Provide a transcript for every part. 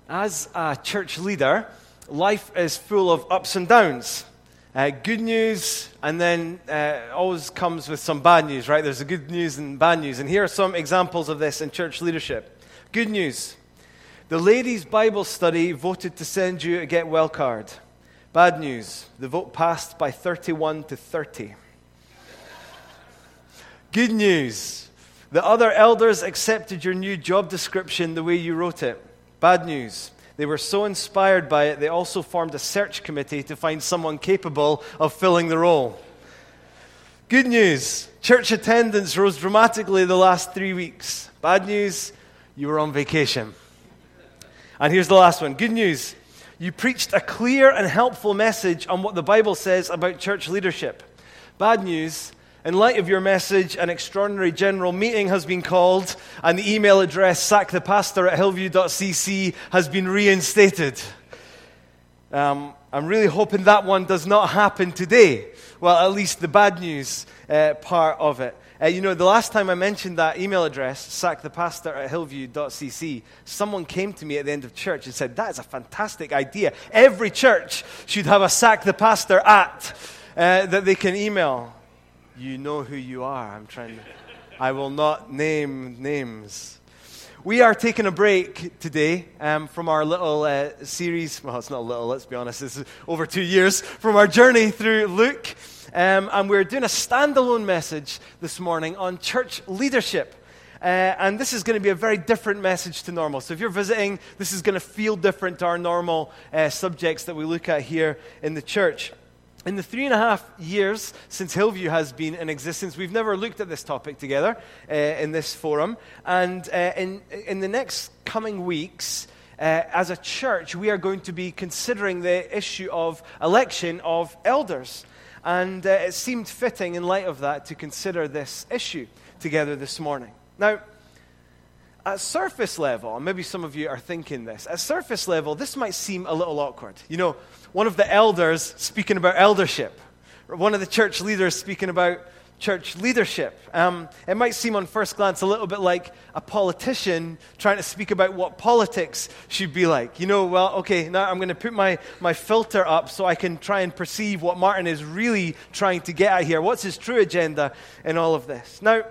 As a church leader, life is full of ups and downs. Good news, and then always comes with some bad news, right? There's the good news and bad news. And here are some examples of this in church leadership. Good news. The ladies' Bible study voted to send you a get well card. Bad news. The vote passed by 31 to 30. Good news. The other elders accepted your new job description the way you wrote it. Bad news. They were so inspired by it, they also formed a search committee to find someone capable of filling the role. Good news. Church attendance rose dramatically the last 3 weeks. Bad news. You were on vacation. And here's the last one. Good news. You preached a clear and helpful message on what the Bible says about church leadership. Bad news. In light of your message, an extraordinary general meeting has been called, and the email address sackthepastor@hillview.cc has been reinstated. I'm really hoping that one does not happen today. Well, at least the bad news part of it. The last time I mentioned that email address, sackthepastor@hillview.cc, someone came to me at the end of church and said, that is a fantastic idea. Every church should have a sack the pastor at that they can email. You know who you are. I will not name names. We are taking a break today from our little series. Well, it's not little, let's be honest. It's over 2 years from our journey through Luke. And we're doing a standalone message this morning on church leadership. And this is going to be a very different message to normal. So if you're visiting, this is going to feel different to our normal subjects that we look at here in the church. In the 3.5 years since Hillview has been in existence, we've never looked at this topic together in this forum. And in the next coming weeks, as a church, we are going to be considering the issue of election of elders. And it seemed fitting in light of that to consider this issue together this morning. Now, at surface level, and maybe some of you are thinking this, at surface level, this might seem a little awkward. One of the elders speaking about eldership, or one of the church leaders speaking about church leadership. It might seem on first glance a little bit like a politician trying to speak about what politics should be like. Now I'm going to put my filter up so I can try and perceive what Martin is really trying to get at here. What's his true agenda in all of this? Now,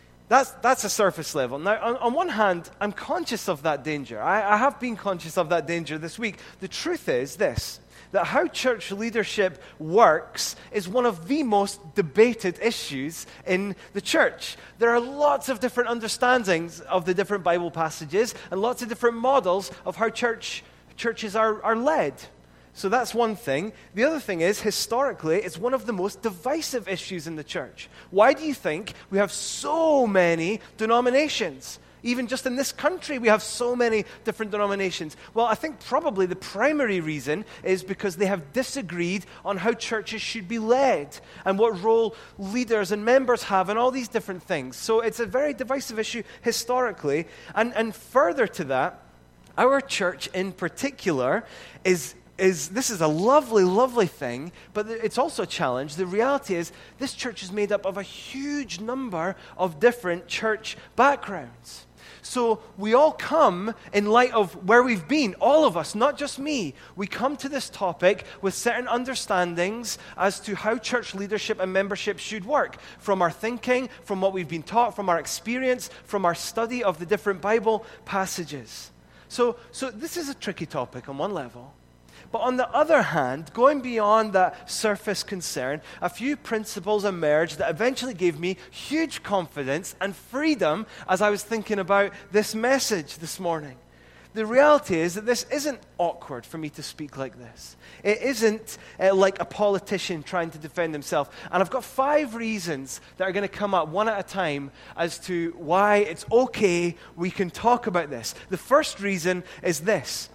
that's a surface level. Now, on one hand, I'm conscious of that danger. I have been conscious of that danger this week. The truth is this, that how church leadership works is one of the most debated issues in the church. There are lots of different understandings of the different Bible passages and lots of different models of how churches are led. So that's one thing. The other thing is, historically, it's one of the most divisive issues in the church. Why do you think we have so many denominations? Even just in this country, we have so many different denominations. Well, I think probably the primary reason is because they have disagreed on how churches should be led and what role leaders and members have and all these different things. So it's a very divisive issue historically. And further to that, our church in particular is this is a lovely, lovely thing, but it's also a challenge. The reality is this church is made up of a huge number of different church backgrounds. So we all come in light of where we've been, all of us, not just me. We come to this topic with certain understandings as to how church leadership and membership should work, from our thinking, from what we've been taught, from our experience, from our study of the different Bible passages. So this is a tricky topic on one level. But on the other hand, going beyond that surface concern, a few principles emerged that eventually gave me huge confidence and freedom as I was thinking about this message this morning. The reality is that this isn't awkward for me to speak like this. It isn't like a politician trying to defend himself. And I've got 5 reasons that are going to come up one at a time as to why it's okay we can talk about this. The first reason is this.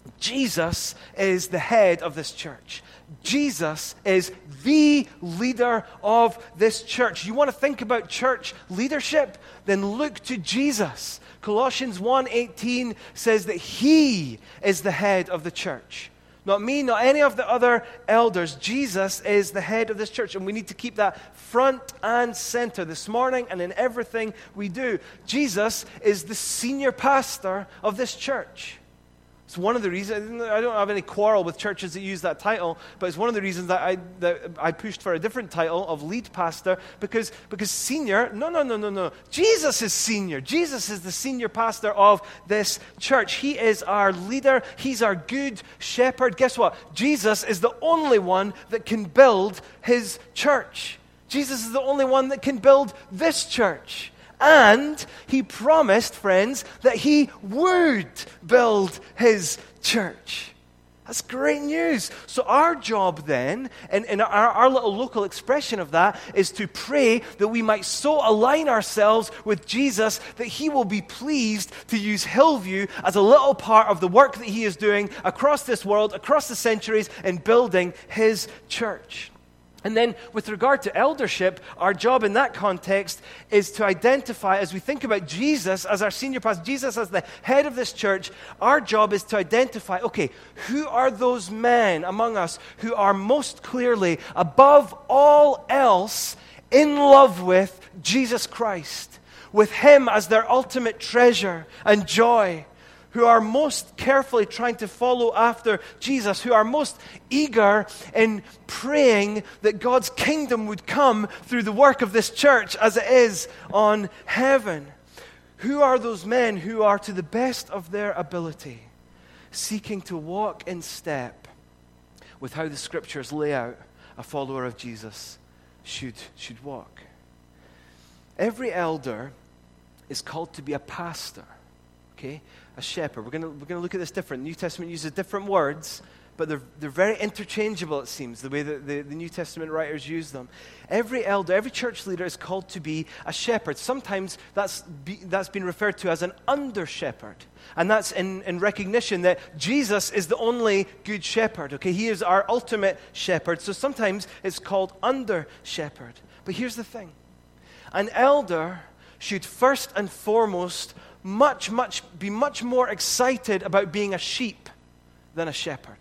Jesus is the head of this church. Jesus is the leader of this church. You want to think about church leadership? Then look to Jesus. Colossians 1:18 says that He is the head of the church. Not me, not any of the other elders. Jesus is the head of this church, and we need to keep that front and center this morning and in everything we do. Jesus is the senior pastor of this church. It's one of the reasons. I don't have any quarrel with churches that use that title, but it's one of the reasons that I pushed for a different title of lead pastor, because senior, no. Jesus is senior. Jesus is the senior pastor of this church. He is our leader. He's our good shepherd. Guess what? Jesus is the only one that can build his church. Jesus is the only one that can build this church. And he promised, friends, that he would build his church. That's great news. So our job then, and our little local expression of that, is to pray that we might so align ourselves with Jesus that he will be pleased to use Hillview as a little part of the work that he is doing across this world, across the centuries, in building his church. And then with regard to eldership, our job in that context is to identify, as we think about Jesus as our senior pastor, Jesus as the head of this church, our job is to identify, okay, who are those men among us who are most clearly, above all else, in love with Jesus Christ, with him as their ultimate treasure and joy, who are most carefully trying to follow after Jesus, who are most eager in praying that God's kingdom would come through the work of this church as it is on heaven. Who are those men who are, to the best of their ability, seeking to walk in step with how the Scriptures lay out a follower of Jesus should walk? Every elder is called to be a pastor. Okay, a shepherd. We're going to look at this different. New Testament uses different words, but they're very interchangeable, it seems, the way that the New Testament writers use them. Every elder, every church leader is called to be a shepherd. Sometimes that's been referred to as an under-shepherd. And that's in recognition that Jesus is the only good shepherd. Okay, he is our ultimate shepherd. So sometimes it's called under-shepherd. But here's the thing. An elder should first and foremost be much more excited about being a sheep than a shepherd.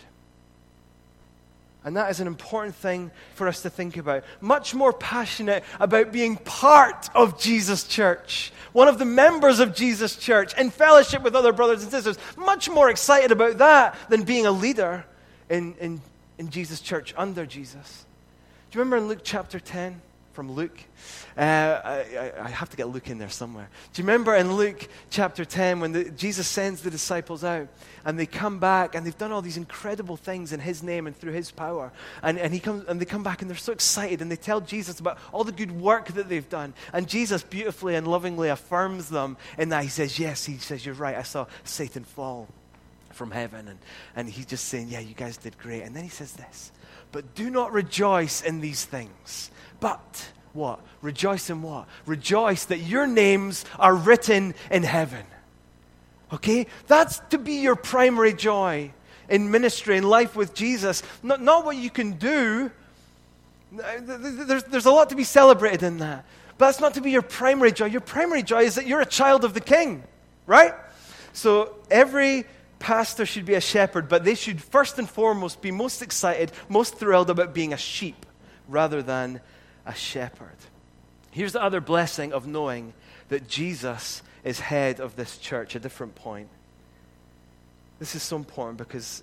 And that is an important thing for us to think about. Much more passionate about being part of Jesus' church, one of the members of Jesus' church, in fellowship with other brothers and sisters. Much more excited about that than being a leader in Jesus' church under Jesus. Do you remember in Luke chapter 10? From Luke. I have to get Luke in there somewhere. Do you remember in Luke chapter 10 when Jesus sends the disciples out and they come back and they've done all these incredible things in his name and through his power, and they come back and they're so excited and they tell Jesus about all the good work that they've done, and Jesus beautifully and lovingly affirms them in that. He says, yes, he says, you're right, I saw Satan fall from heaven, and he's just saying, yeah, you guys did great. And then he says this, but do not rejoice in these things. But what? Rejoice in what? Rejoice that your names are written in heaven. Okay? That's to be your primary joy in ministry, in life with Jesus. Not what you can do. There's a lot to be celebrated in that. But that's not to be your primary joy. Your primary joy is that you're a child of the King. Right? So every pastor should be a shepherd, but they should first and foremost be most excited, most thrilled about being a sheep rather than a shepherd. Here's the other blessing of knowing that Jesus is head of this church, a different point. This is so important because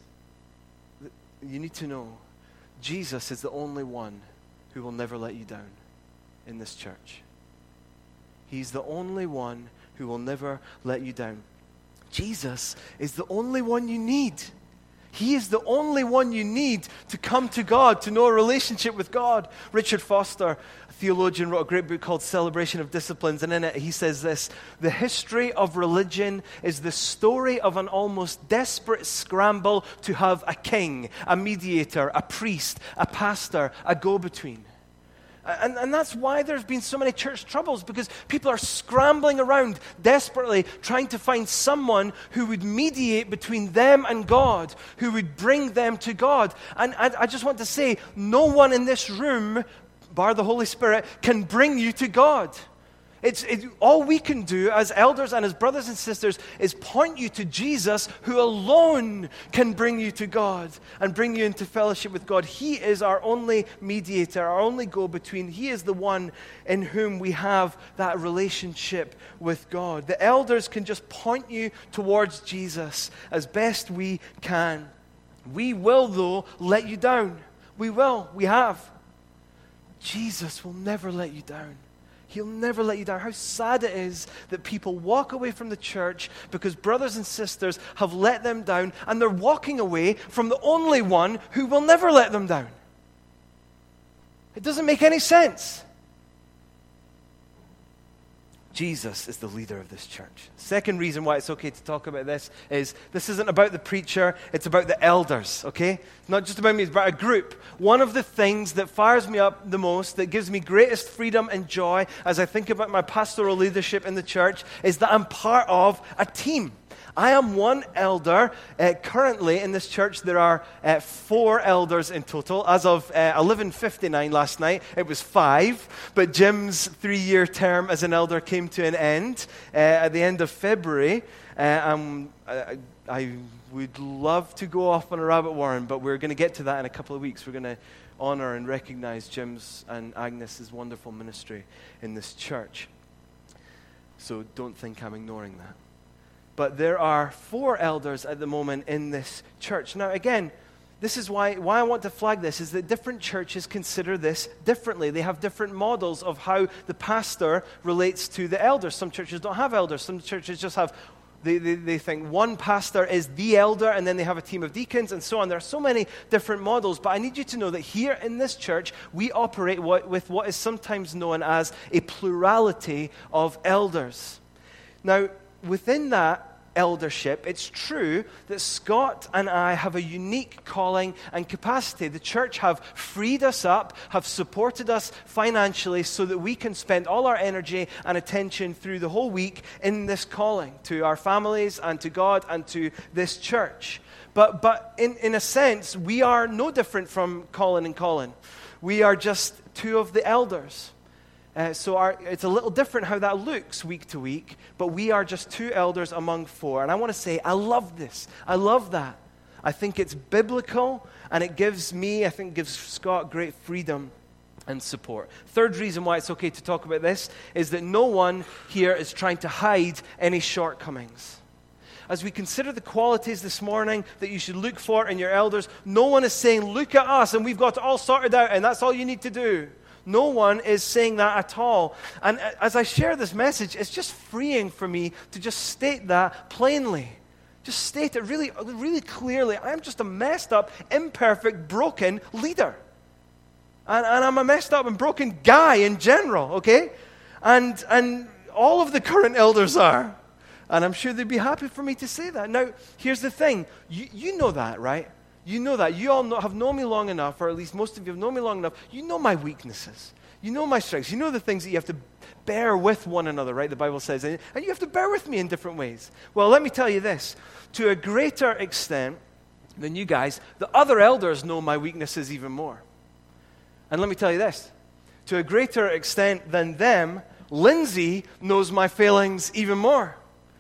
you need to know Jesus is the only one who will never let you down in this church. He's the only one who will never let you down. Jesus is the only one you need. He is the only one you need to come to God, to know a relationship with God. Richard Foster, a theologian, wrote a great book called Celebration of Disciplines, and in it he says this: the history of religion is the story of an almost desperate scramble to have a king, a mediator, a priest, a pastor, a go-between. And that's why there's been so many church troubles, because people are scrambling around desperately trying to find someone who would mediate between them and God, who would bring them to God. And I just want to say, no one in this room, bar the Holy Spirit, can bring you to God. All we can do as elders and as brothers and sisters is point you to Jesus, who alone can bring you to God and bring you into fellowship with God. He is our only mediator, our only go-between. He is the one in whom we have that relationship with God. The elders can just point you towards Jesus as best we can. We will, though, let you down. We will. We have. Jesus will never let you down. He'll never let you down. How sad it is that people walk away from the church because brothers and sisters have let them down, and they're walking away from the only one who will never let them down. It doesn't make any sense. Jesus is the leader of this church. Second reason why it's okay to talk about this is this isn't about the preacher, it's about the elders, okay? Not just about me, it's about a group. One of the things that fires me up the most, that gives me greatest freedom and joy as I think about my pastoral leadership in the church, is that I'm part of a team. I am one elder. Currently in this church, there are 4 elders in total. As of 11:59 last night, it was 5. But Jim's 3-year term as an elder came to an end at the end of February. I would love to go off on a rabbit warren, but we're going to get to that in a couple of weeks. We're going to honor and recognize Jim's and Agnes's wonderful ministry in this church. So don't think I'm ignoring that. But there are 4 elders at the moment in this church. Now, again, this is why I want to flag this, is that different churches consider this differently. They have different models of how the pastor relates to the elders. Some churches don't have elders. Some churches just have, they think one pastor is the elder, and then they have a team of deacons, and so on. There are so many different models, but I need you to know that here in this church, we operate with what is sometimes known as a plurality of elders. Now, within that eldership, it's true that Scott and I have a unique calling and capacity. The church have freed us up, have supported us financially so that we can spend all our energy and attention through the whole week in this calling to our families and to God and to this church. But in a sense, we are no different from Colin and Colin. We are just 2 of the elders. So it's a little different how that looks week to week, but we are just 2 elders among 4. And I want to say, I love this. I love that. I think it's biblical, and it gives me, I think gives Scott great freedom and support. Third reason why it's okay to talk about this is that no one here is trying to hide any shortcomings. As we consider the qualities this morning that you should look for in your elders, no one is saying, look at us, and we've got it all sorted out, and that's all you need to do. No one is saying that at all. And as I share this message, it's just freeing for me to just state that plainly. Just state it really, really clearly. I'm just a messed up, imperfect, broken leader. And I'm a messed up and broken guy in general, okay? And all of the current elders are. And I'm sure they'd be happy for me to say that. Now, here's the thing. You know that, right? You know that. You all have known me long enough, or at least most of you have known me long enough. You know my weaknesses. You know my strengths. You know the things that you have to bear with one another, right? The Bible says. And you have to bear with me in different ways. Well, let me tell you this. To a greater extent than you guys, the other elders know my weaknesses even more. And let me tell you this. To a greater extent than them, Lindsay knows my failings even more.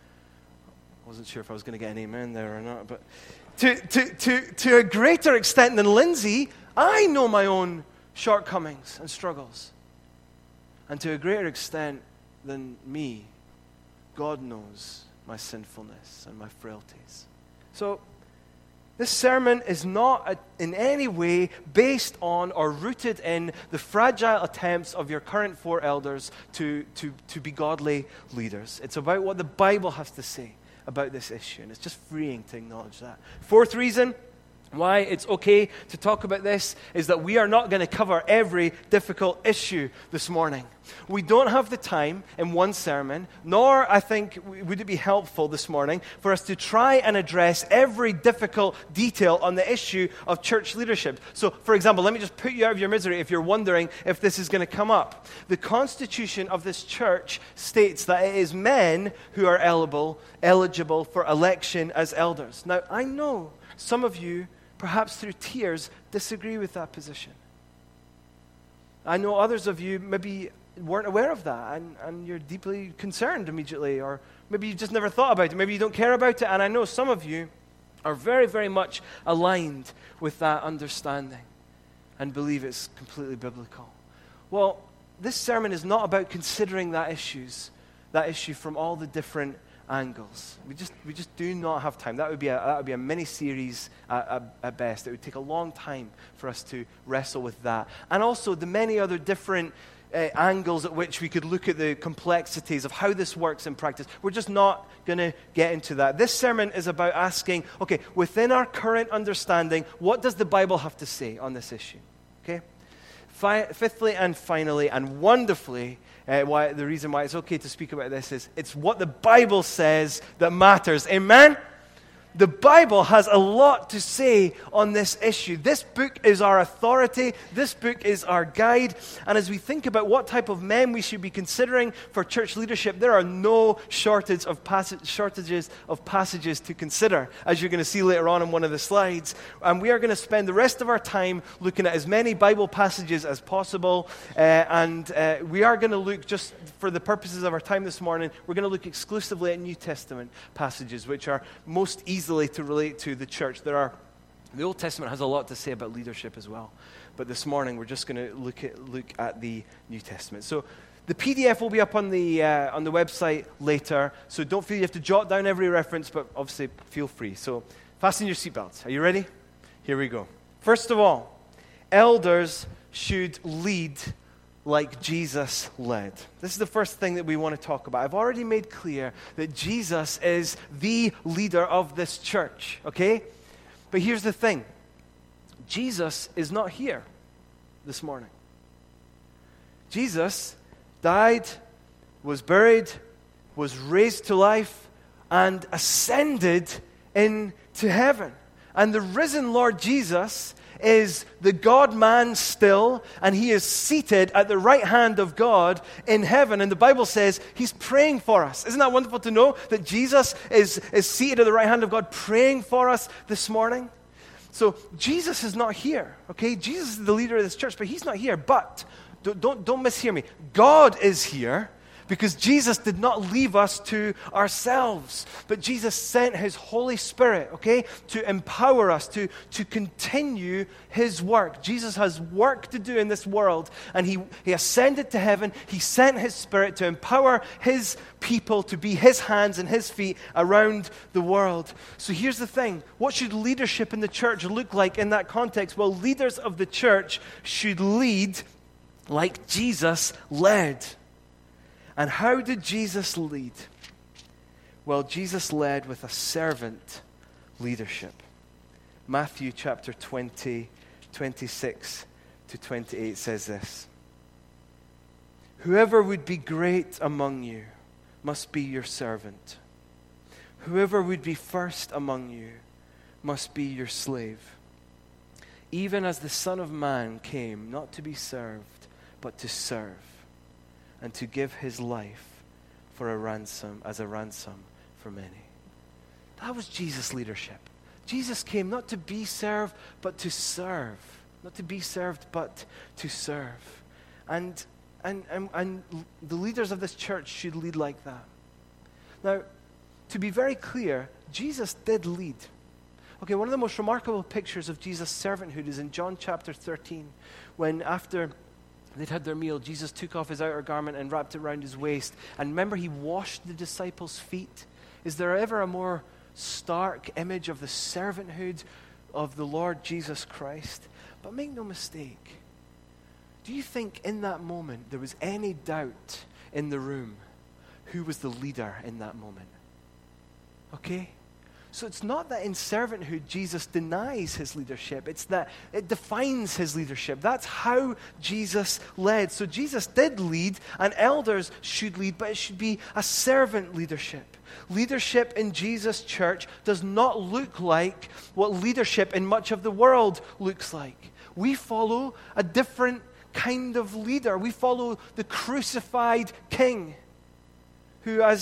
I wasn't sure if I was going to get an amen there or not, but to a greater extent than Lindsay, I know my own shortcomings and struggles. And to a greater extent than me, God knows my sinfulness and my frailties. So, this sermon is not in any way based on or rooted in the fragile attempts of your current 4 elders to be godly leaders. It's about what the Bible has to say about this issue, and it's just freeing to acknowledge that. 4th reason why it's okay to talk about this is that we are not going to cover every difficult issue this morning. We don't have the time in one sermon, nor, I think, would it be helpful this morning for us to try and address every difficult detail on the issue of church leadership. So, for example, let me just put you out of your misery if you're wondering if this is going to come up. The constitution of this church states that it is men who are eligible for election as elders. Now, I know some of you, perhaps through tears, disagree with that position. I know others of you maybe weren't aware of that, and you're deeply concerned immediately, or maybe you just never thought about it. Maybe you don't care about it, and I know some of you are very, very much aligned with that understanding and believe it's completely biblical. Well, this sermon is not about considering that issue from all the different angles. We just do not have time. That would be a mini series at best. It would take a long time for us to wrestle with that, and also the many other different angles at which we could look at the complexities of how this works in practice. We're just not going to get into that. This sermon is about asking, okay, within our current understanding, what does the Bible have to say on this issue? Okay. Fifthly and finally and wonderfully, the reason why it's okay to speak about this is it's what the Bible says that matters. Amen? The Bible has a lot to say on this issue. This book is our authority. This book is our guide. And as we think about what type of men we should be considering for church leadership, there are no shortages of passages to consider, as you're going to see later on in one of the slides. And we are going to spend the rest of our time looking at as many Bible passages as possible. And we are going to look, just for the purposes of our time this morning, we're going to look exclusively at New Testament passages, which are most easily to relate to the church. The Old Testament has a lot to say about leadership as well, but this morning we're just going to look at the New Testament. So the PDF will be up on the website later, so don't feel you have to jot down every reference, but obviously feel free. So fasten your seatbelts. Are you ready? Here we go. First of all, elders should lead like Jesus led. This is the first thing that we want to talk about. I've already made clear that Jesus is the leader of this church, okay? But here's the thing. Jesus is not here this morning. Jesus died, was buried, was raised to life, and ascended into heaven. And the risen Lord Jesus is the God-man still, and he is seated at the right hand of God in heaven. And the Bible says he's praying for us. Isn't that wonderful to know that Jesus is seated at the right hand of God praying for us this morning? So Jesus is not here, okay? Jesus is the leader of this church, but he's not here. But don't mishear me. God is here, because Jesus did not leave us to ourselves, but Jesus sent his Holy Spirit, okay, to empower us, to continue his work. Jesus has work to do in this world, and he ascended to heaven. He sent his Spirit to empower his people to be his hands and his feet around the world. So here's the thing. What should leadership in the church look like in that context? Well, leaders of the church should lead like Jesus led. And how did Jesus lead? Well, Jesus led with a servant leadership. Matthew chapter 20, 26 to 28 says this. Whoever would be great among you must be your servant. Whoever would be first among you must be your slave. Even as the Son of Man came not to be served, but to serve, and to give his life for a ransom for many. That was Jesus' leadership. Jesus came not to be served, but to serve. Not to be served, but to serve. And the leaders of this church should lead like that. Now, to be very clear, Jesus did lead. Okay, one of the most remarkable pictures of Jesus' servanthood is in John chapter 13, when after they'd had their meal, Jesus took off his outer garment and wrapped it around his waist. And remember, he washed the disciples' feet. Is there ever a more stark image of the servanthood of the Lord Jesus Christ? But make no mistake, do you think in that moment there was any doubt in the room who was the leader in that moment? Okay? So it's not that in servanthood Jesus denies his leadership. It's that it defines his leadership. That's how Jesus led. So Jesus did lead, and elders should lead, but it should be a servant leadership. Leadership in Jesus' church does not look like what leadership in much of the world looks like. We follow a different kind of leader. We follow the crucified King, who, as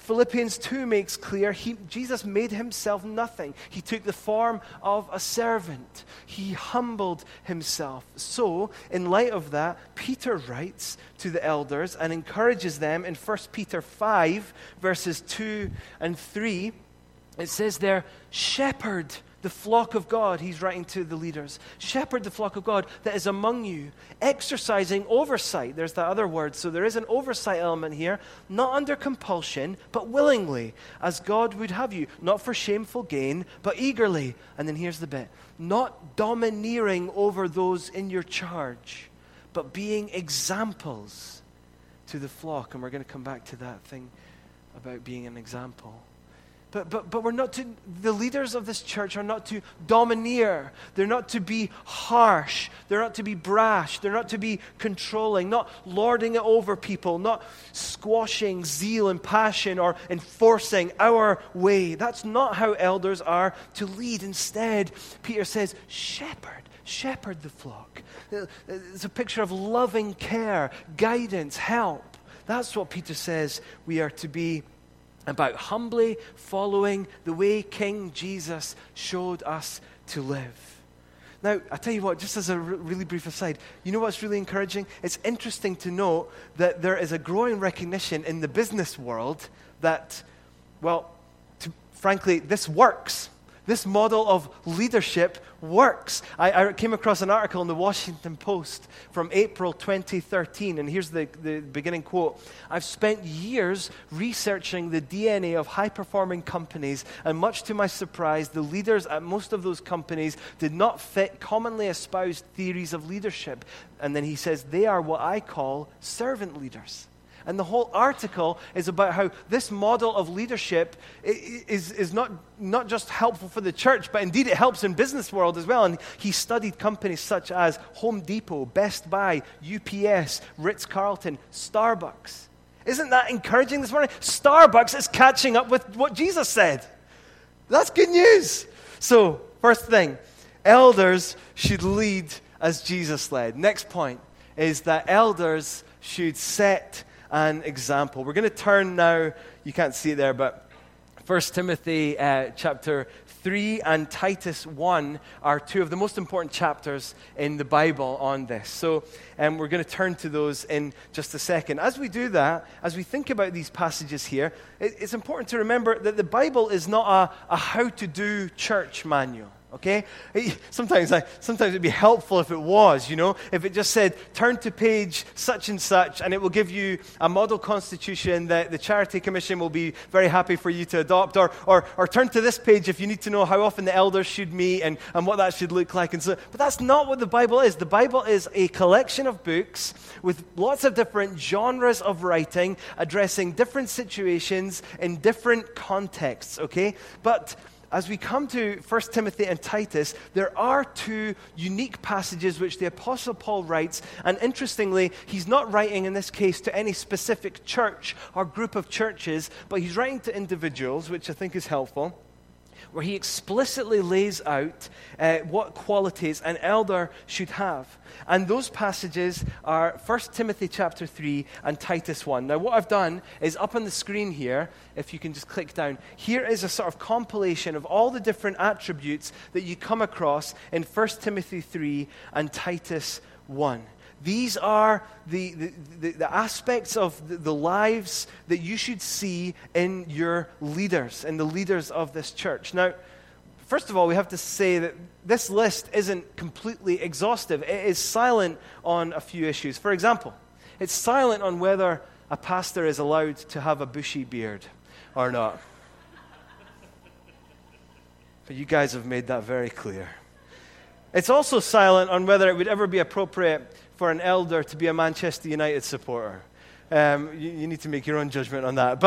Philippians 2 makes clear Jesus made himself nothing. He took the form of a servant. He humbled himself. So, in light of that, Peter writes to the elders and encourages them in 1 Peter 5, verses 2 and 3. It says there, shepherd the flock of God. He's writing to the leaders. Shepherd the flock of God that is among you, exercising oversight. There's that other word. So there is an oversight element here, not under compulsion, but willingly, as God would have you, not for shameful gain, but eagerly. And then here's the bit, not domineering over those in your charge, but being examples to the flock. And we're going to come back to that thing about being an example. But we're not to, the leaders of this church are not to domineer. They're not to be harsh. They're not to be brash. They're not to be controlling, not lording it over people, not squashing zeal and passion or enforcing our way. That's not how elders are to lead. Instead, Peter says, shepherd the flock. It's a picture of loving care, guidance, help. That's what Peter says we are to be about, humbly following the way King Jesus showed us to live. Now, I tell you what, just as a really brief aside, you know what's really encouraging? It's interesting to note that there is a growing recognition in the business world that, well, frankly, this works. This model of leadership works. I came across an article in the Washington Post from April 2013, and here's the beginning quote. I've spent years researching the DNA of high-performing companies, and much to my surprise, the leaders at most of those companies did not fit commonly espoused theories of leadership. And then he says, they are what I call servant leaders. And the whole article is about how this model of leadership is not just helpful for the church, but indeed it helps in business world as well. And he studied companies such as Home Depot, Best Buy, UPS, Ritz-Carlton, Starbucks. Isn't that encouraging this morning? Starbucks is catching up with what Jesus said. That's good news. So, first thing, elders should lead as Jesus led. Next point is that elders should set an example. We're going to turn now, you can't see it there, but 1 Timothy chapter 3 and Titus 1 are two of the most important chapters in the Bible on this. So we're going to turn to those in just a second. As we do that, as we think about these passages here, it's important to remember that the Bible is not a how-to-do church manual. Okay? Sometimes it'd be helpful if it was, if it just said, turn to page such and such, and it will give you a model constitution that the Charity Commission will be very happy for you to adopt, or turn to this page if you need to know how often the elders should meet and what that should look like. But that's not what the Bible is. The Bible is a collection of books with lots of different genres of writing, addressing different situations in different contexts, okay? But as we come to 1 Timothy and Titus, there are two unique passages which the Apostle Paul writes, and interestingly, he's not writing in this case to any specific church or group of churches, but he's writing to individuals, which I think is helpful, where he explicitly lays out what qualities an elder should have. And those passages are 1 Timothy chapter 3 and Titus 1. Now, what I've done is up on the screen here, if you can just click down, here is a sort of compilation of all the different attributes that you come across in 1 Timothy 3 and Titus 1. These are the aspects of the lives that you should see in your leaders, in the leaders of this church. Now, first of all, we have to say that this list isn't completely exhaustive. It is silent on a few issues. For example, it's silent on whether a pastor is allowed to have a bushy beard or not. But you guys have made that very clear. It's also silent on whether it would ever be appropriate for an elder to be a Manchester United supporter. You need to make your own judgment on that.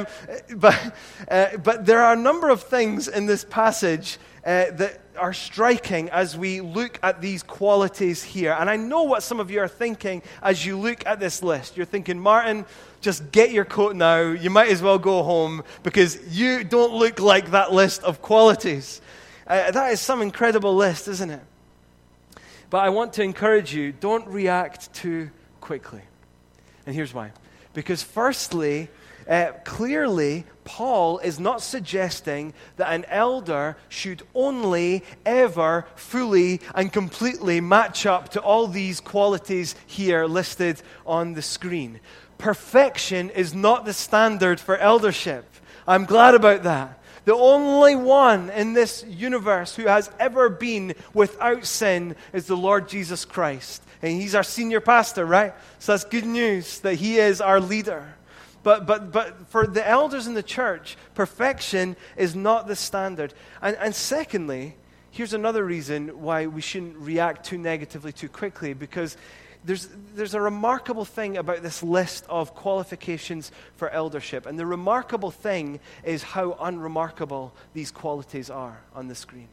But there are a number of things in this passage that are striking as we look at these qualities here. And I know what some of you are thinking as you look at this list. You're thinking, Martin, just get your coat now. You might as well go home because you don't look like that list of qualities. That is some incredible list, isn't it? But I want to encourage you, don't react too quickly. And here's why. Because firstly, Clearly, Paul is not suggesting that an elder should only ever fully and completely match up to all these qualities here listed on the screen. Perfection is not the standard for eldership. I'm glad about that. The only one in this universe who has ever been without sin is the Lord Jesus Christ. And he's our senior pastor, right? So that's good news that he is our leader. But for the elders in the church, perfection is not the standard. And secondly, here's another reason why we shouldn't react too negatively too quickly, because there's a remarkable thing about this list of qualifications for eldership. And the remarkable thing is how unremarkable these qualities are on the screen.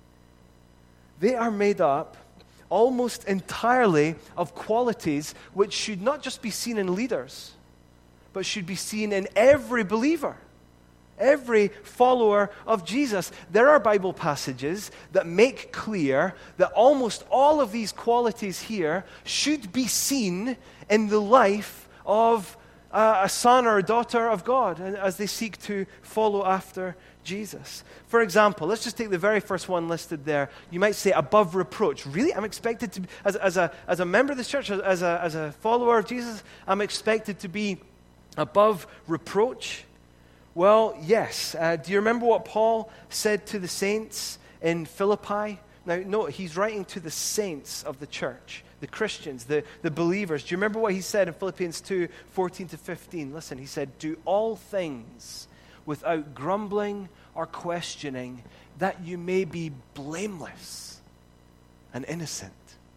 They are made up almost entirely of qualities which should not just be seen in leaders, but should be seen in every believer, every follower of Jesus. There are Bible passages that make clear that almost all of these qualities here should be seen in the life of a son or a daughter of God as they seek to follow after Jesus. For example, let's just take the very first one listed there. You might say above reproach. Really? I'm expected to be, as a member of this church, as a follower of Jesus, I'm expected to be above reproach? Well, yes. Do you remember what Paul said to the saints in Philippi? Now, note, he's writing to the saints of the church, the Christians, the believers. Do you remember what he said in Philippians 2, 14 to 15? Listen, he said, "Do all things without grumbling or questioning, that you may be blameless and innocent."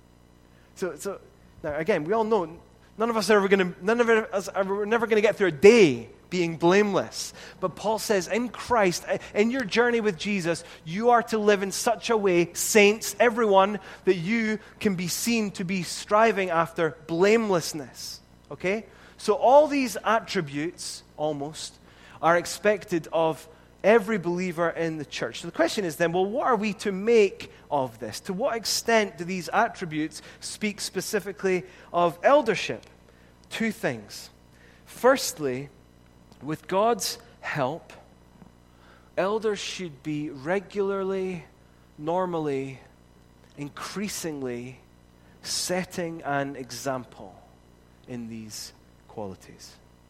So now, again, we all know none of us are never going to get through a day being blameless. But Paul says, in Christ, in your journey with Jesus, you are to live in such a way, saints, everyone, that you can be seen to be striving after blamelessness. Okay? So all these attributes, almost, are expected of every believer in the church. So the question is then, well, what are we to make of this? To what extent do these attributes speak specifically of eldership? Two things. Firstly, with God's help, elders should be regularly, normally, increasingly setting an example in these qualities.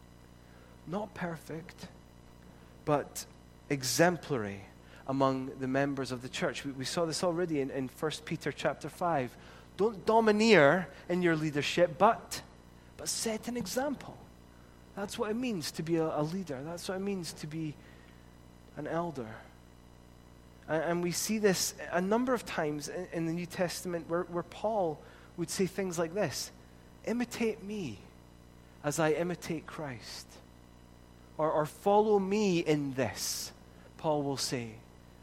Not perfect, but exemplary among the members of the church. We saw this already in 1 Peter chapter 5. Don't domineer in your leadership, but set an example. That's what it means to be a leader. That's what it means to be an elder. And we see this a number of times in the New Testament where Paul would say things like this: imitate me as I imitate Christ. Or follow me in this, Paul will say.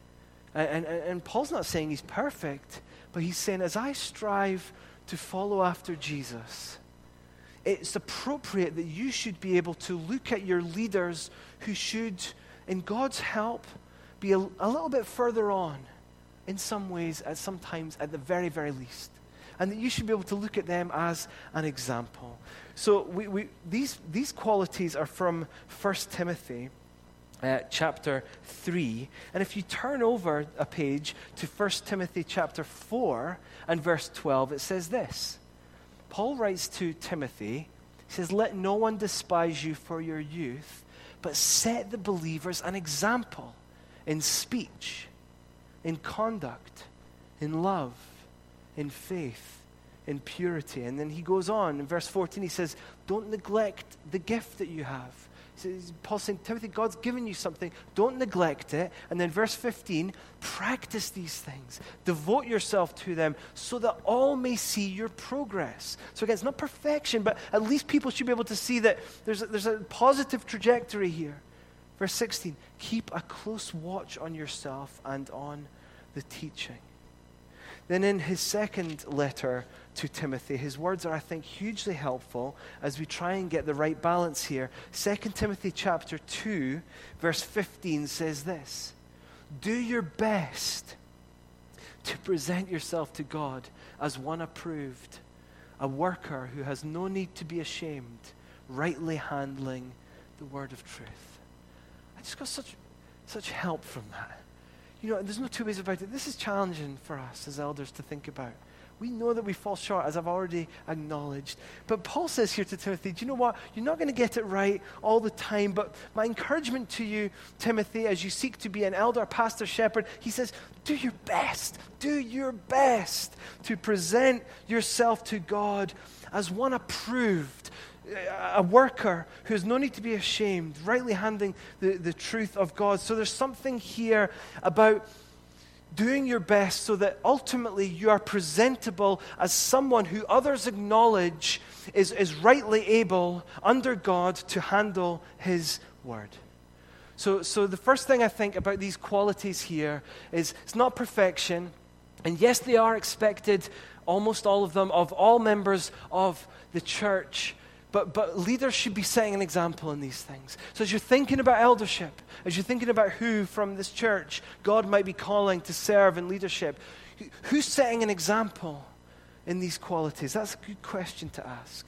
And Paul's not saying he's perfect, but he's saying, as I strive to follow after Jesus, it's appropriate that you should be able to look at your leaders who should, in God's help, be a little bit further on in some ways, sometimes at the very, very least. And that you should be able to look at them as an example. So these qualities are from 1 Timothy chapter 3. And if you turn over a page to 1 Timothy chapter 4 and verse 12, it says this. Paul writes to Timothy, he says, "Let no one despise you for your youth, but set the believers an example in speech, in conduct, in love, in faith, in purity." And then he goes on in verse 14, he says, "Don't neglect the gift that you have." Paul's saying, Timothy, God's given you something. Don't neglect it. And then verse 15, practice these things. Devote yourself to them so that all may see your progress. So again, it's not perfection, but at least people should be able to see that there's a positive trajectory here. Verse 16, keep a close watch on yourself and on the teaching. Then in his second letter to Timothy, his words are, I think, hugely helpful as we try and get the right balance here. 2 Timothy chapter 2, verse 15 says this: "Do your best to present yourself to God as one approved, a worker who has no need to be ashamed, rightly handling the word of truth. I just got such help from that. There's no two ways about it. This is challenging for us as elders to think about. We know that we fall short, as I've already acknowledged. But Paul says here to Timothy, do you know what? You're not going to get it right all the time, but my encouragement to you, Timothy, as you seek to be an elder, pastor, shepherd, he says, do your best. Do your best to present yourself to God as one approved, a worker who has no need to be ashamed, rightly handling the truth of God. So there's something here about doing your best so that ultimately you are presentable as someone who others acknowledge is rightly able under God to handle his word. So the first thing I think about these qualities here is it's not perfection. And yes, they are expected, almost all of them, of all members of the church. But leaders should be setting an example in these things. So as you're thinking about eldership, as you're thinking about who from this church God might be calling to serve in leadership, who's setting an example in these qualities? That's a good question to ask.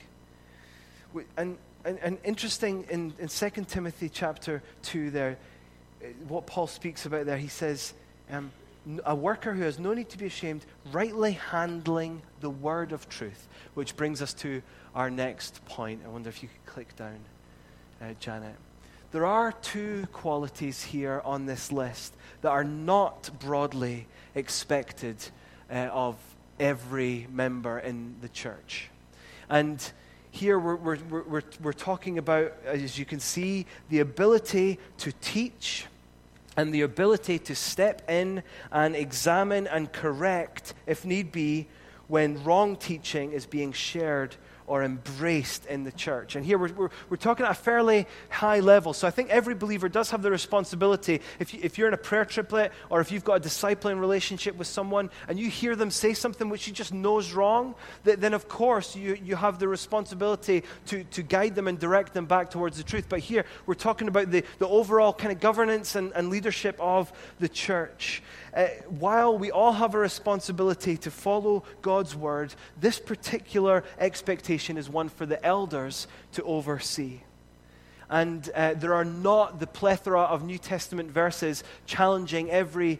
And interesting, in 2 Timothy chapter 2 there, what Paul speaks about there, he says, a worker who has no need to be ashamed, rightly handling the word of truth, which brings us to our next point. I wonder if you could click down, Janet. There are two qualities here on this list that are not broadly expected of every member in the church. And here we're talking about, as you can see, the ability to teach and the ability to step in and examine and correct, if need be, when wrong teaching is being shared or embraced in the church. And here we're talking at a fairly high level. So I think every believer does have the responsibility, if you're in a prayer triplet or if you've got a discipling relationship with someone and you hear them say something which you just know is wrong, then of course you have the responsibility to guide them and direct them back towards the truth. But here we're talking about the overall kind of governance and leadership of the church. While we all have a responsibility to follow God's word, this particular expectation is one for the elders to oversee. And there are not the plethora of New Testament verses challenging every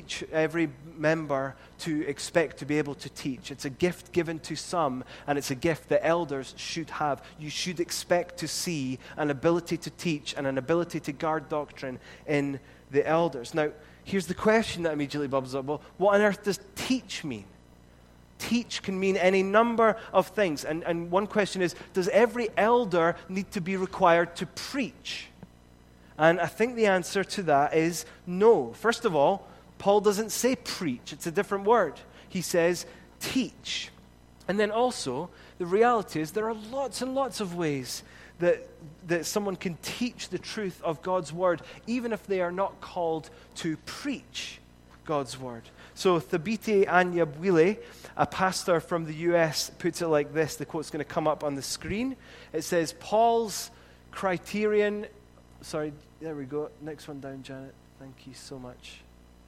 member to expect to be able to teach. It's a gift given to some, and it's a gift that elders should have. You should expect to see an ability to teach and an ability to guard doctrine in the elders. Now, here's the question that immediately bubbles up. Well, what on earth does teach mean? Teach can mean any number of things. And one question is, does every elder need to be required to preach? And I think the answer to that is no. First of all, Paul doesn't say preach. It's a different word. He says teach. And then also, the reality is there are lots and lots of ways that someone can teach the truth of God's word, even if they are not called to preach God's word. So Thabiti Anyabwile, a pastor from the US, puts it like this. The quote's going to come up on the screen. It says, Paul's criterion... Sorry, there we go. Next one down, Janet. Thank you so much.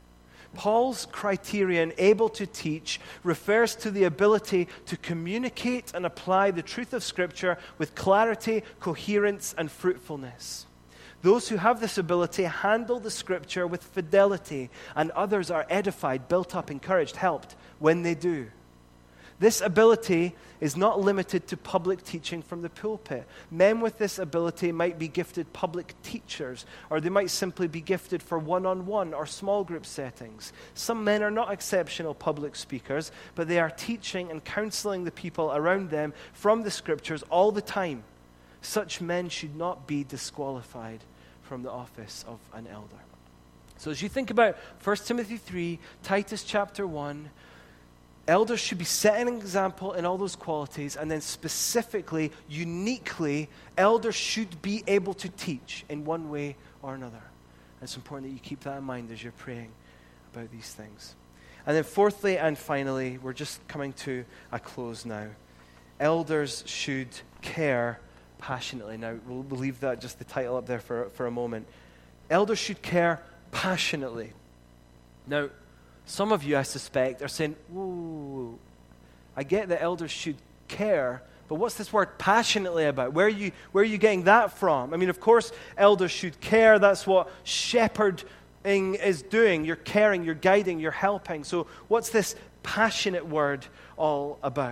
Paul's criterion, able to teach, refers to the ability to communicate and apply the truth of Scripture with clarity, coherence, and fruitfulness. Those who have this ability handle the Scripture with fidelity, and others are edified, built up, encouraged, helped when they do. This ability is not limited to public teaching from the pulpit. Men with this ability might be gifted public teachers, or they might simply be gifted for one-on-one or small group settings. Some men are not exceptional public speakers, but they are teaching and counseling the people around them from the Scriptures all the time. Such men should not be disqualified from the office of an elder. So as you think about 1 Timothy 3, Titus chapter 1, elders should be setting an example in all those qualities, and then specifically, uniquely, elders should be able to teach in one way or another. And it's important that you keep that in mind as you're praying about these things. And then fourthly and finally, we're just coming to a close now. Elders should care passionately. Now, we'll leave that, just the title up there for a moment. Elders should care passionately. Now, some of you, I suspect, are saying, whoa, I get that elders should care, But what's this word passionately about? Where are you getting that from? I mean, of course, elders should care. That's what shepherding is doing. You're caring, you're guiding, you're helping. So what's this passionate word all about?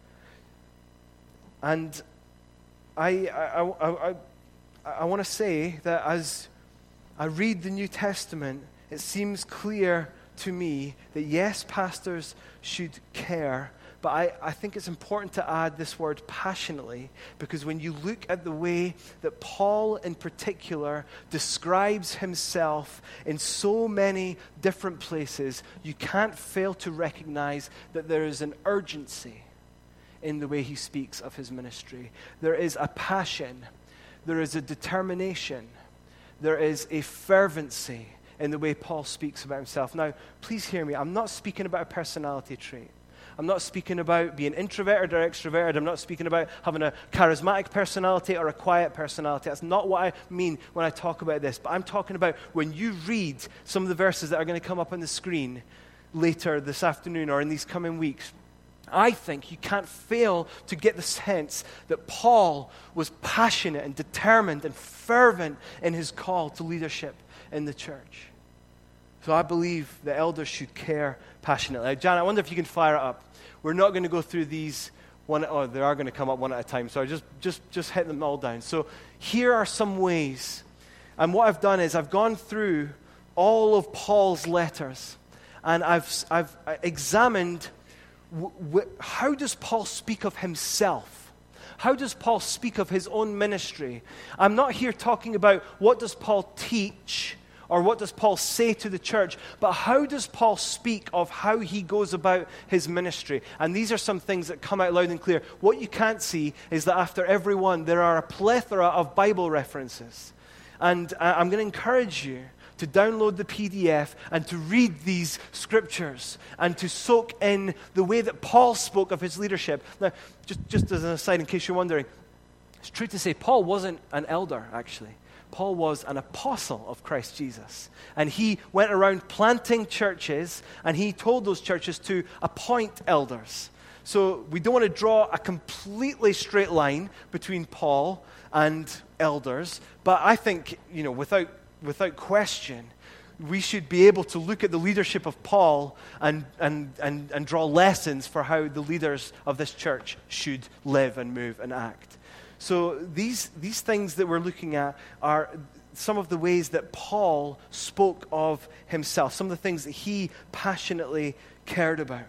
And I want to say that as I read the New Testament, it seems clear to me that yes, pastors should care, but I think it's important to add this word passionately, because when you look at the way that Paul in particular describes himself in so many different places, you can't fail to recognize that there is an urgency in the way he speaks of his ministry. There is a passion, there is a determination, there is a fervency in the way Paul speaks about himself. Now, please hear me. I'm not speaking about a personality trait. I'm not speaking about being introverted or extroverted. I'm not speaking about having a charismatic personality or a quiet personality. That's not what I mean when I talk about this. But I'm talking about when you read some of the verses that are going to come up on the screen later this afternoon or in these coming weeks, I think you can't fail to get the sense that Paul was passionate and determined and fervent in his call to leadership in the church. So I believe the elders should care passionately. Jan, I wonder if you can fire it up. We're not going to go through these they are going to come up one at a time, so I just hit them all down. So here are some ways. And what I've done is I've gone through all of Paul's letters, and I've examined how does Paul speak of himself? How does Paul speak of his own ministry? I'm not here talking about what does Paul teach or what does Paul say to the church, but how does Paul speak of how he goes about his ministry? And these are some things that come out loud and clear. What you can't see is that after every one, there are a plethora of Bible references. And I'm going to encourage you to download the PDF and to read these scriptures and to soak in the way that Paul spoke of his leadership. Now, just as an aside, in case you're wondering, it's true to say Paul wasn't an elder, actually. Paul was an apostle of Christ Jesus. And he went around planting churches, and he told those churches to appoint elders. So we don't want to draw a completely straight line between Paul and elders, but I think, without question, we should be able to look at the leadership of Paul and draw lessons for how the leaders of this church should live and move and act. So these things that we're looking at are some of the ways that Paul spoke of himself, some of the things that he passionately cared about.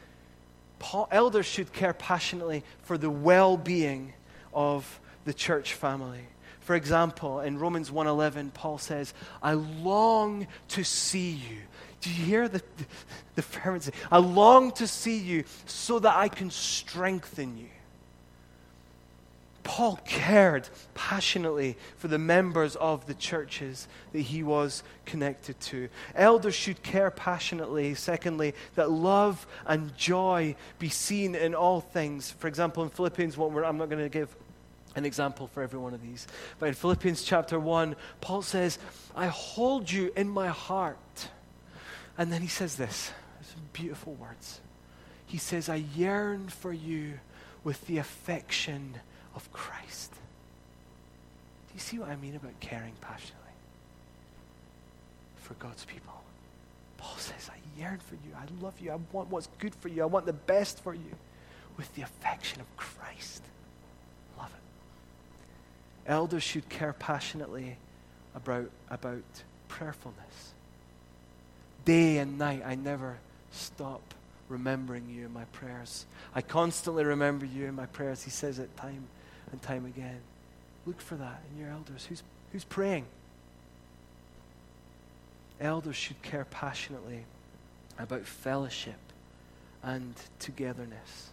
Elders should care passionately for the well-being of the church family. For example, in Romans 1:11, Paul says, I long to see you. Do you hear the fervency? I long to see you so that I can strengthen you. Paul cared passionately for the members of the churches that he was connected to. Elders should care passionately, secondly, that love and joy be seen in all things. For example, in Philippians 1, I'm not going to give an example for every one of these, but in Philippians chapter 1, Paul says, I hold you in my heart. And then he says this, some beautiful words. He says, I yearn for you with the affection of Christ. Do you see what I mean about caring passionately for God's people? Paul says, I yearn for you. I love you. I want what's good for you. I want the best for you with the affection of Christ. Love it. Elders should care passionately about prayerfulness. Day and night, I never stop remembering you in my prayers. I constantly remember you in my prayers. He says it time and time again. Look for that in your elders. Who's praying? Elders should care passionately about fellowship and togetherness.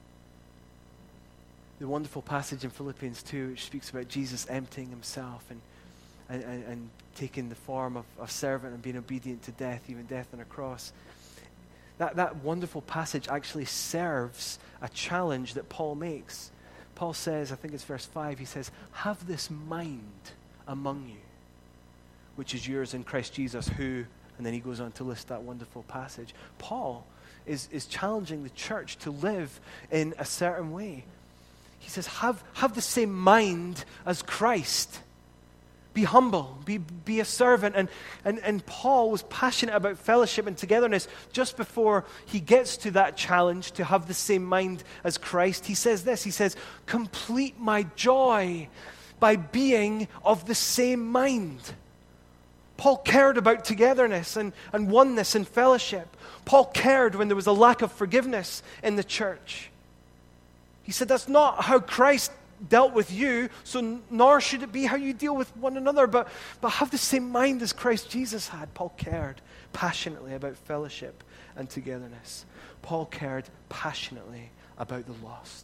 The wonderful passage in Philippians 2, which speaks about Jesus emptying himself and taking the form of a servant and being obedient to death, even death on a cross. That wonderful passage actually serves a challenge that Paul makes. Paul says, I think it's verse 5, he says, have this mind among you, which is yours in Christ Jesus, who, and then he goes on to list that wonderful passage. Paul is challenging the church to live in a certain way. he says, have the same mind as Christ. Be humble, be a servant. And Paul was passionate about fellowship and togetherness just before he gets to that challenge to have the same mind as Christ. He says this, he says, complete my joy by being of the same mind. Paul cared about togetherness and oneness and fellowship. Paul cared when there was a lack of forgiveness in the church. He said, that's not how Christ dealt with you, so nor should it be how you deal with one another, but have the same mind as Christ Jesus had. Paul cared passionately about fellowship and togetherness. Paul cared passionately about the lost.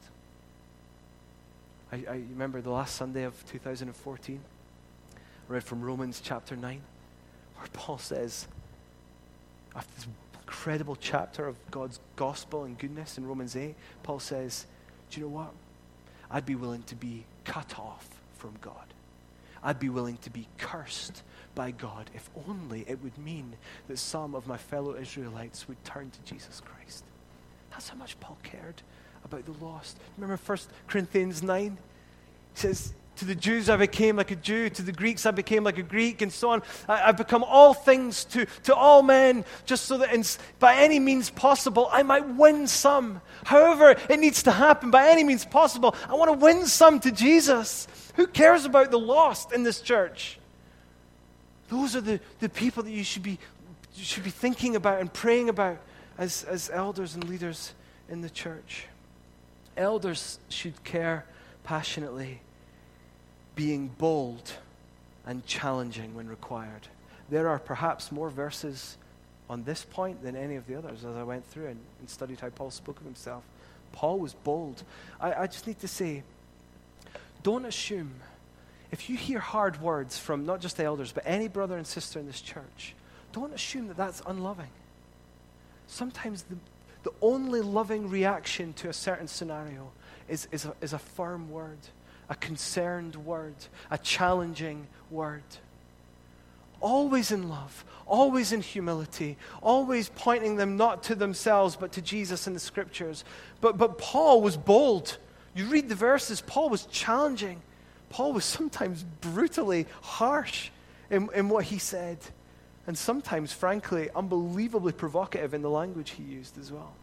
I remember the last Sunday of 2014, I read from Romans chapter 9, where Paul says, after this incredible chapter of God's gospel and goodness in Romans 8, Paul says, do you know what? I'd be willing to be cut off from God. I'd be willing to be cursed by God if only it would mean that some of my fellow Israelites would turn to Jesus Christ. That's how much Paul cared about the lost. Remember 1 Corinthians 9? He says, to the Jews I became like a Jew, to the Greeks I became like a Greek, and so on. I've become all things to all men, just so that by any means possible I might win some. However it needs to happen, by any means possible, I want to win some to Jesus. Who cares about the lost in this church? Those are the people that you should be thinking about and praying about as elders and leaders in the church. Elders should care passionately, being bold and challenging when required. There are perhaps more verses on this point than any of the others as I went through and studied how Paul spoke of himself. Paul was bold. I just need to say, don't assume, if you hear hard words from not just the elders, but any brother and sister in this church, don't assume that that's unloving. Sometimes the only loving reaction to a certain scenario is a firm word, a concerned word, a challenging word. Always in love, always in humility, always pointing them not to themselves but to Jesus in the Scriptures. But Paul was bold. You read the verses, Paul was challenging. Paul was sometimes brutally harsh in what he said. And sometimes, frankly, unbelievably provocative in the language he used as well.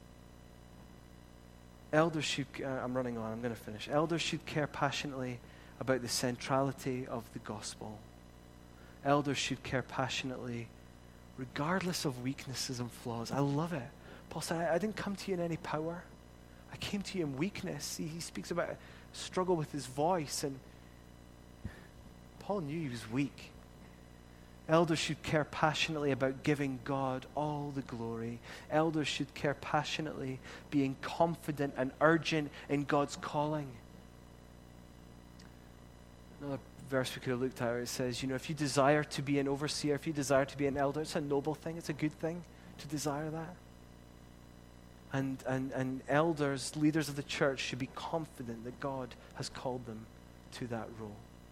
Elders should, I'm running on, I'm going to finish. Elders should care passionately about the centrality of the gospel. Elders should care passionately, regardless of weaknesses and flaws. I love it. Paul said, I didn't come to you in any power. I came to you in weakness. He speaks about a struggle with his voice, and Paul knew he was weak. Elders should care passionately about giving God all the glory. Elders should care passionately, being confident and urgent in God's calling. Another verse we could have looked at, it says, if you desire to be an overseer, if you desire to be an elder, it's a noble thing, it's a good thing to desire that. And elders, leaders of the church, should be confident that God has called them to that role.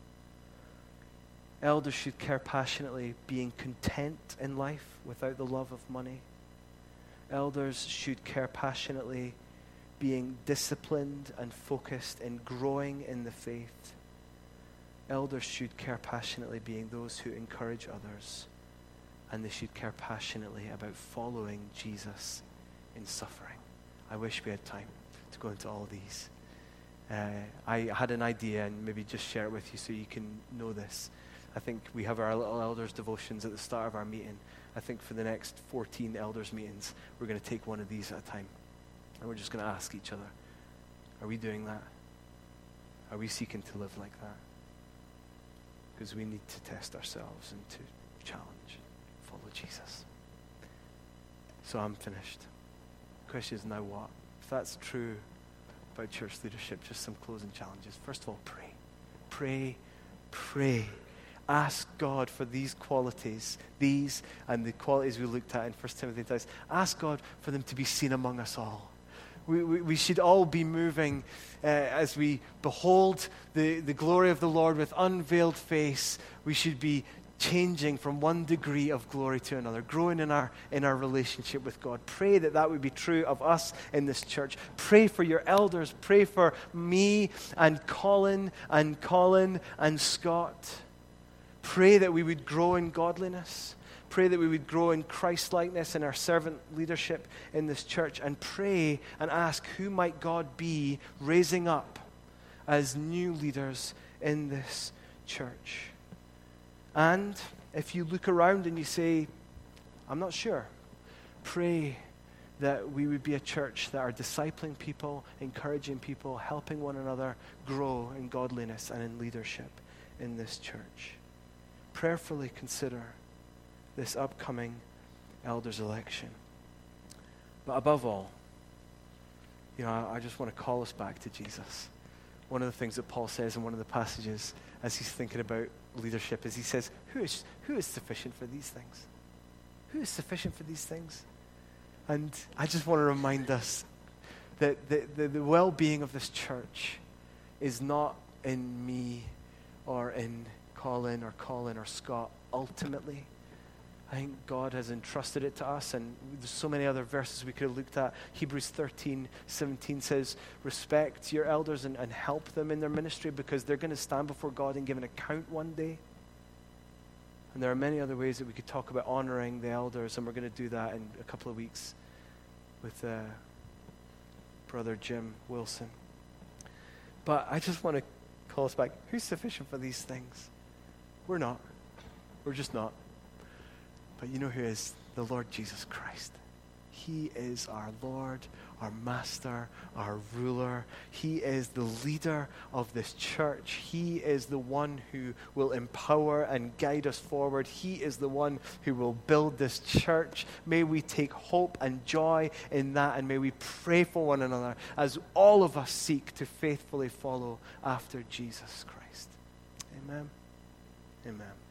Elders should care passionately, being content in life without the love of money. Elders should care passionately, being disciplined and focused in growing in the faith. Elders should care passionately, being those who encourage others. And they should care passionately about following Jesus in suffering. I wish we had time to go into all these. I had an idea, and maybe just share it with you so you can know this. I think we have our little elders devotions at the start of our meeting. I think for the next 14 elders meetings, we're going to take one of these at a time. And we're just going to ask each other, are we doing that? Are we seeking to live like that? Because we need to test ourselves and to challenge, follow Jesus. So I'm finished. The question is, now what? If that's true about church leadership, just some closing challenges. First of all, pray. Pray. Pray. Ask God for these qualities, these and the qualities we looked at in 1 Timothy 2. Ask God for them to be seen among us all. We should all be moving as we behold the glory of the Lord with unveiled face. We should be changing from one degree of glory to another, growing in our relationship with God. Pray that that would be true of us in this church. Pray for your elders. Pray for me and Colin and Scott. Pray that we would grow in godliness. Pray that we would grow in Christ-likeness in our servant leadership in this church. And pray and ask, who might God be raising up as new leaders in this church? And if you look around and you say, I'm not sure, pray that we would be a church that are discipling people, encouraging people, helping one another grow in godliness and in leadership in this church. Prayerfully consider this upcoming elders election. But above all, I just want to call us back to Jesus. One of the things that Paul says in one of the passages as he's thinking about leadership is he says, who is sufficient for these things? Who is sufficient for these things? And I just want to remind us that the well-being of this church is not in me or in Colin or Scott ultimately. I think God has entrusted it to us, and there's so many other verses we could have looked at. Hebrews 13:17 says, respect your elders and help them in their ministry because they're going to stand before God and give an account one day. And there are many other ways that we could talk about honoring the elders, and we're going to do that in a couple of weeks with Brother Jim Wilson. But I just want to call us back. Who's sufficient for these things? We're not. We're just not. But you know who is? The Lord Jesus Christ. He is our Lord, our Master, our ruler. He is the leader of this church. He is the one who will empower and guide us forward. He is the one who will build this church. May we take hope and joy in that, and may we pray for one another as all of us seek to faithfully follow after Jesus Christ. Amen. Amen.